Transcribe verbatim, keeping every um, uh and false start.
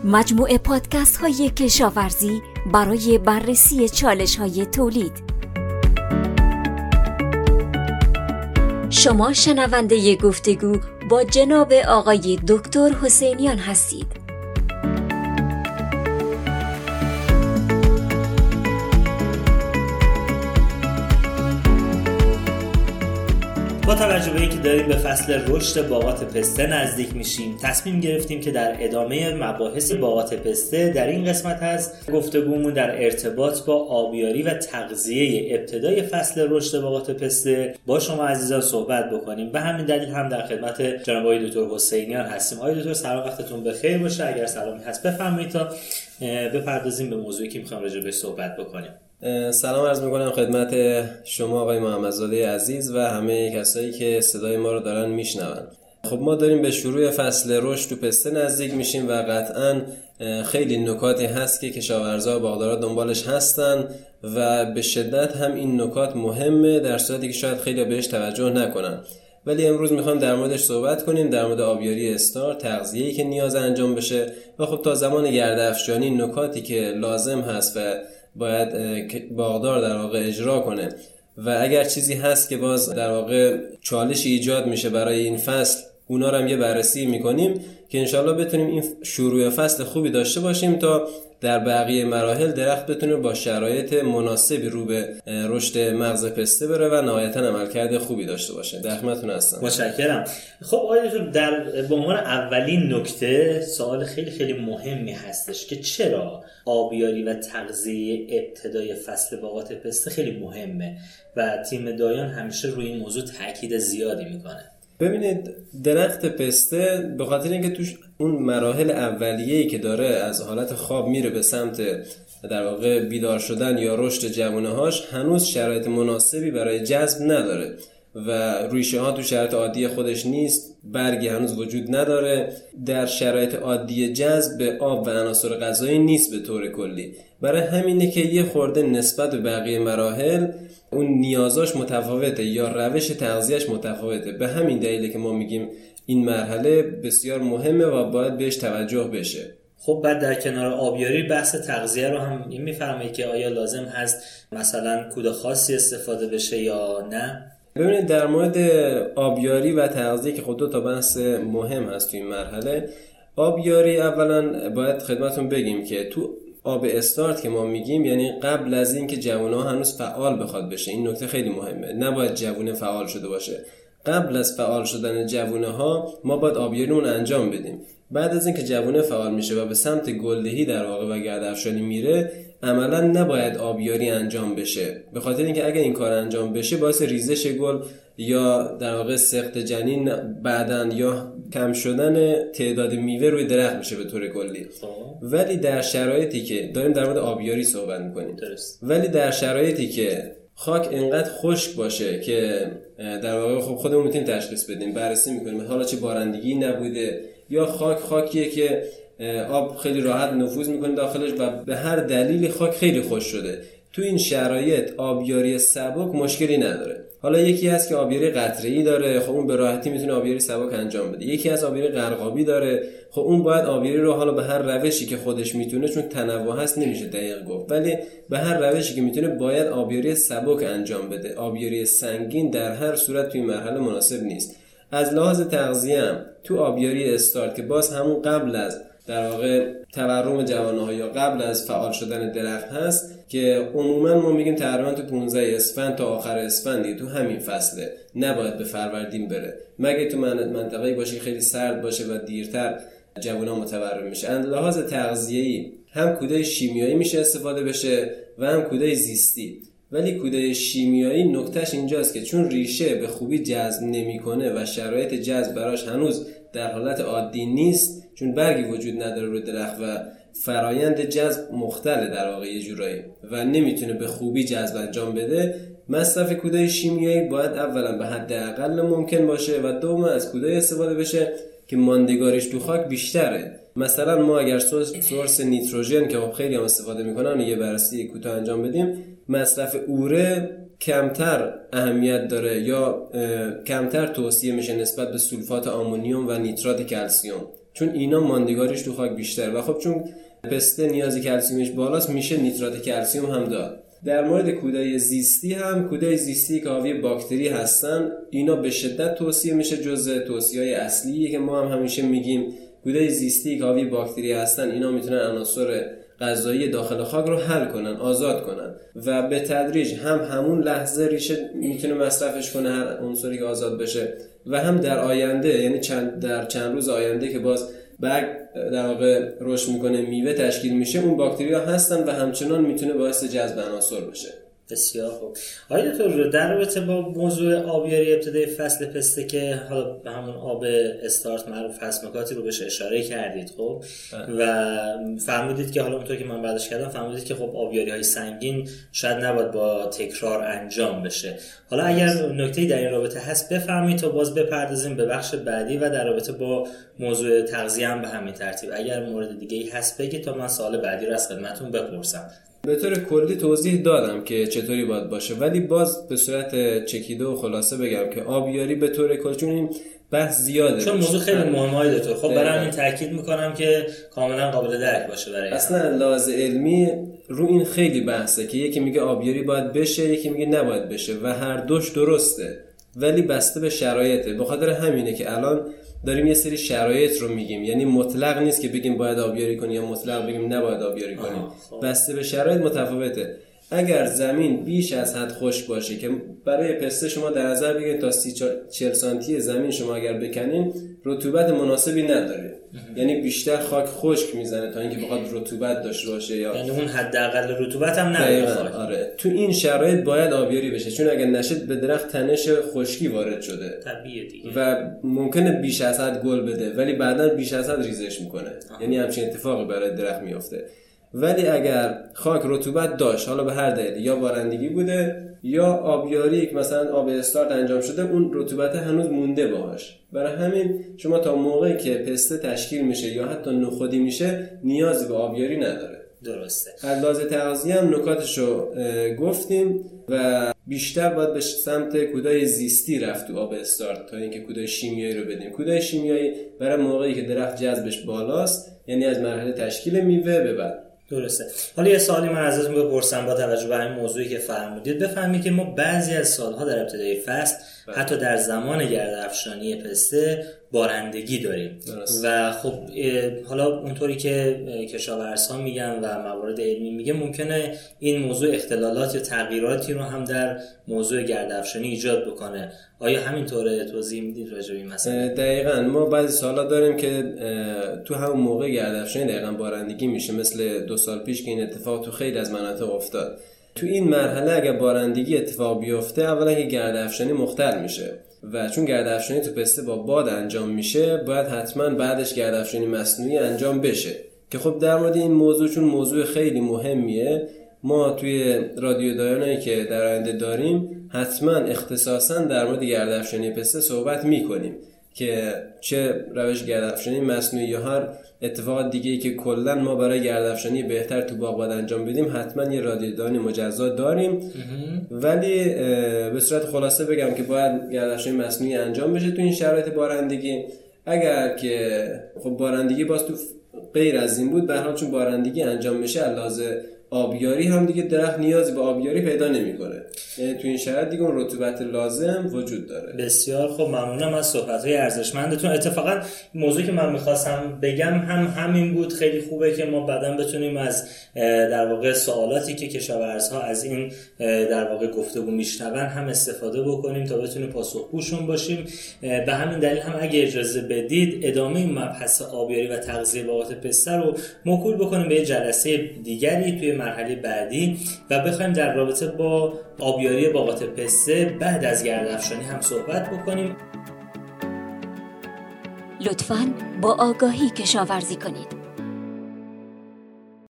مجموعه پادکست های کشاورزی برای بررسی چالش های تولید. شما شنونده گفتگو با جناب آقای دکتر حسینیان هستید. با توجه به اینکه داریم به فصل رشد باغات پسته نزدیک میشیم، تصمیم گرفتیم که در ادامه مباحث باغات پسته در این قسمت از گفتگومون در ارتباط با آبیاری و تغذیه ابتدای فصل رشد باغات پسته با شما عزیزان صحبت بکنیم. به همین دلیل هم در خدمت جناب آقای دکتر حسینیان هستیم. آقای دکتر سلام، وقتتون بخیر باشه. اگر سلامی هست بفرمایید تا بپردازیم به موضوعی که می‌خوام راجع بهش صحبت بکنیم. سلام عرض می‌کنم خدمت شما آقای محمدزاده عزیز و همه کسایی که صدای ما رو دارن میشنون. خب ما داریم به شروع فصل رشد تو پسته نزدیک میشیم و قطعاً خیلی نکاتی هست که کشاورزا و باغدارا دنبالش هستن و به شدت هم این نکات مهمه، در صورتی که شاید خیلی بهش توجه نکنن. ولی امروز میخوام در موردش صحبت کنیم، در مورد آبیاری استار، تغذیه‌ای که نیاز انجام بشه و خب تا زمان گرده‌افشانی نکاتی که لازم هست و باید باغدار در واقع اجرا کنه و اگر چیزی هست که باز در واقع چالش ایجاد میشه برای این فصل، اونا رو هم یه بررسی میکنیم که انشالله بتونیم این شروع فصل خوبی داشته باشیم تا در بقیه مراحل درخت بتونه با شرایط مناسبی رو به رشد مغز پسته بره و نهایتاً عملکرد خوبی داشته باشه. در خدمتتون هستم. متشکرم. خب آقای دکتر، در به عنوان اولین نکته سوال خیلی خیلی مهمی هستش که چرا آبیاری و تغذیه ابتدای فصل باغات پسته خیلی مهمه و تیم دایان همیشه روی این موضوع تاکید زیادی میکنه. ببینید، درخت پسته به خاطر اینکه توش اون مراحل اولیه‌ای که داره از حالت خواب میره به سمت در واقع بیدار شدن یا رشد جوانه‌هاش، هنوز شرایط مناسبی برای جذب نداره و ریشه ها تو شرایط عادی خودش نیست، برگی هنوز وجود نداره، در شرایط عادی جذب به آب و عناصر غذایی نیست به طور کلی. برای همینه که یه خورده نسبت به بقیه مراحل اون نیازاش متفاوته یا روش تغذیهش متفاوته. به همین دلیله که ما میگیم این مرحله بسیار مهمه و باید بهش توجه بشه. خب بعد در کنار آبیاری بحث تغذیه رو هم این میفرمایید که آیا لازم هست مثلا کود خاصی استفاده بشه یا نه؟ ببینید، در مورد آبیاری و تغذیه که خود دو تا بحث مهم هست تو این مرحله. آبیاری اولا باید خدمتون بگیم که تو آب استارت که ما میگیم یعنی قبل از این که جوانه هنوز فعال بخواد بشه. این نکته خیلی مهمه، نباید جوانه فعال شده باشه. قبل از فعال شدن جوانه ها ما باید آبیاریمون انجام بدیم. بعد از این که جوانه فعال میشه و به سمت گلدهی در واقع و گرده‌افشانی میره، عملا نباید آبیاری انجام بشه، به خاطر اینکه اگه این کار انجام بشه باعث ریزش گل یا در واقع سقط جنین بعدن یا کم شدن تعداد میوه روی درخت میشه به طور کلی. ولی در شرایطی که داریم در مورد آبیاری صحبت میکنیم، ولی در شرایطی که خاک اینقدر خشک باشه که در واقع خب خودمون میتونیم تشخیص بدیم، بررسی میکنیم حالا چه بارندگی نبوده یا خاک خاکیه که آب خیلی راحت نفوذ میکنه داخلش و به هر دلیلی خاک خیلی خشک شده، تو این شرایط آبیاری سبک مشکلی نداره. حالا یکی هست که آبیاری قطره‌ای داره، خب اون به راحتی میتونه آبیاری سبک انجام بده. یکی از آبیاری قرقابی داره، خب اون باید آبیاری رو حالا به هر روشی که خودش میتونه، چون تنوع هست نمیشه دقیق گفت، ولی به هر روشی که میتونه باید آبیاری سبک انجام بده. آبیاری سنگین در هر صورت توی مرحله مناسب نیست. از لحاظ تغذیه هم تو آبیاری استارت که باز همون قبل از در واقع تورم جوانه‌ها یا قبل از فعال شدن درخت هست که عموما ما میگیم تقریبا تو پانزده اسفند تا آخر اسفند دیگه تو همین فصله، نباید به فروردین بره، مگه تو منطقه‌ای باشه که خیلی سرد باشه و دیرتر جوان‌ها متورم میشه. از لحاظ تغذیه‌ای هم کودای شیمیایی میشه استفاده بشه و هم کودای زیستی. ولی کودای شیمیایی نکتهش اینجاست که چون ریشه به خوبی جذب نمیکنه و شرایط جذب براش هنوز در حالت عادی نیست، چون برگی وجود نداره روی درخت و فرایند جذب مختله در واقع یه جورایی و نمیتونه به خوبی جذب انجام بده، مصرف کودای شیمیایی باید اولا به حد اقل ممکن باشه و دوم از کودای استفاده بشه که ماندگاریش تو خاک بیشتره. مثلا ما اگر سورس نیتروژن که خیلی هم استفاده میکنن یه بررسی کوتاه انجام بدیم، مصرف اوره کمتر اهمیت داره یا کمتر توصیه میشه نسبت به سولفات آمونیوم و نیترات کلسیم، چون اینا ماندگاریش تو خاک بیشتر و خب چون پسته نیازی کلسیمش بالاست میشه نیترات کلسیم هم داد. در مورد کودای زیستی هم کودای زیستی که حاوی باکتری هستن اینا به شدت توصیه میشه، جزء توصیه‌های اصلیه که ما هم همیشه میگیم کودای زیستی که حاوی باکتری هستن اینا میتونن عناصر غذایی داخل خاک رو حل کنن، آزاد کنن و به تدریج هم همون لحظه ریشه میتونه مصرفش کنه هر عنصری که آزاد بشه و هم در آینده، یعنی چند در چند روز آینده که باز برگ در واقع رشد میکنه میوه تشکیل میشه اون باکتریا هستن و همچنان میتونه باعث جذب عناصر بشه. بسیار خوب. آیا دکتر در رابطه با موضوع آبیاری ابتدای فصل پسته که حالا به همون آب استارت معروف هست نکاتی رو بهش اشاره کردید خب و فرمودید که حالا اونطور که من بعدش کردم فرمودید که خب آبیاری های سنگین شاید نباید با تکرار انجام بشه. حالا اگر نکته‌ای در این رابطه هست بفرمایید تا باز بپردازیم به بخش بعدی و در رابطه با موضوع تغذیه هم به همین ترتیب. اگر مورد دیگه‌ای هست بگید تا من سوال بعدی رو از خدمتتون بپرسم. به طور کلی توضیح دادم که چطوری باید باشه ولی باز به صورت چکیده و خلاصه بگم که آبیاری به طور کلی چون این بحث زیاده چون موضوع خیلی مهمه دکتر خب برای همین تاکید میکنم که کاملا قابل درک باشه برای اصلا لحاظ علمی رو این خیلی بحثه که یکی میگه آبیاری باید بشه یکی میگه نباید بشه و هر دوش درسته ولی بسته به شرایطه. به خاطر همینه که الان داریم یه سری شرایط رو میگیم، یعنی مطلق نیست که بگیم باید آبیاری کنی یا مطلق بگیم نباید آبیاری کنی. بسته به شرایط متفاوته. اگر زمین بیش از حد خشک باشه که برای پسته شما در نظر بگیرید تا سی چهل سانتی زمین شما اگر بکنین رطوبت مناسبی نداره، یعنی بیشتر خاک خشک میزنه تا اینکه بخواد رطوبت داشته باشه یا یعنی اون حداقل رطوبت هم نداره. آره تو این شرایط باید آبیاری بشه چون اگر نشه به درخت تنش خشکی وارد شده طبیعیه دیگه و ممکنه بیش از حد گل بده ولی بعداً بیش از حد ریزش میکنه. آه. یعنی همچین اتفاقی برای درخت میفته. ولی اگر خاک رطوبت داشت حالا به هر دلیل یا بارندگی بوده یا آبیاری که مثلا آب استارت انجام شده اون رطوبت هنوز مونده باهاش، برای همین شما تا موقعی که پسته تشکیل میشه یا حتی نخودی میشه نیازی به آبیاری نداره. درسته. از لحاظ تغذیه هم نکاتشو گفتیم و بیشتر باید به سمت کودای زیستی رفت تو آب استارت تا اینکه کودای شیمیایی رو بدیم. کودای شیمیایی برای موقعی که درخت جذبش بالاست، یعنی از مرحله تشکیل میوه به بعد. درسته. حالا یه سوالی من ازتون بپرسم با توجه به این موضوعی که فرمودید. بفهمید که ما بعضی از سالها در ابتدای فصل بله. حتی در زمان گرده‌افشانی پسته بارندگی داریم درست. و خب حالا اونطوری که کشاورزها میگن و موارد علمی میگه ممکنه این موضوع اختلالات یا تغییراتی رو هم در موضوع گرده‌افشانی ایجاد بکنه. آیا همینطوره؟ توضیح میدید راجع به این مسئله؟ دقیقاً ما بعضی سالا داریم که تو همون موقع گرده‌افشانی دقیقاً بارندگی میشه، مثل دو سال پیش که این اتفاق تو خیلی از مناطق افتاد. تو این مرحله اگه بارندگی اتفاق بیفته اولا که گرده‌افشانی مختل میشه و چون گرده‌افشانی تو پسته با باد انجام میشه باید حتما بعدش گرده‌افشانی مصنوعی انجام بشه که خب در مورد این موضوع چون موضوع خیلی مهمیه ما توی رادیو دایانایی که در آینده داریم حتما اختصاصا در مورد گرده‌افشانی پسته صحبت میکنیم که چه روش گرده‌افشانی مصنوعی یا هر اتفاق دیگه‌ای که کلا ما برای گرده‌افشانی بهتر تو باغ باید انجام بدیم حتما یه رادیو دایان مجزا داریم. ولی به صورت خلاصه بگم که باید گرده‌افشانی مصنوعی انجام بشه تو این شرایط بارندگی. اگر که خب بارندگی باز تو غیر از این بود به هر حال چون بارندگی انجام میشه علاوه آبیاری هم دیگه درخت نیازی به آبیاری پیدا نمیکنه، یعنی تو این شرایط دیگه اون رطوبت لازم وجود داره. بسیار خوب، ممنونم از صحبت‌های ارزشمندتون. اتفاقا موضوعی که من می‌خواستم بگم هم همین بود. خیلی خوبه که ما بعداً بتونیم از در واقع سوالاتی که کشاورزها از این در واقع گفتگو میشنون هم استفاده بکنیم تا بتونیم پاسخگوشون باشیم. به همین دلیل هم اگه اجازه بدید ادامه این مبحث آبیاری و تغذیه باغات پسته رو موکول بکنیم به جلسه دیگری توی مرحله بعدی و بخوایم در رابطه با آبیاری باغات پسته بعد از گرده‌افشانی هم صحبت بکنیم. لطفاً با آگاهی کشاورزی کنید.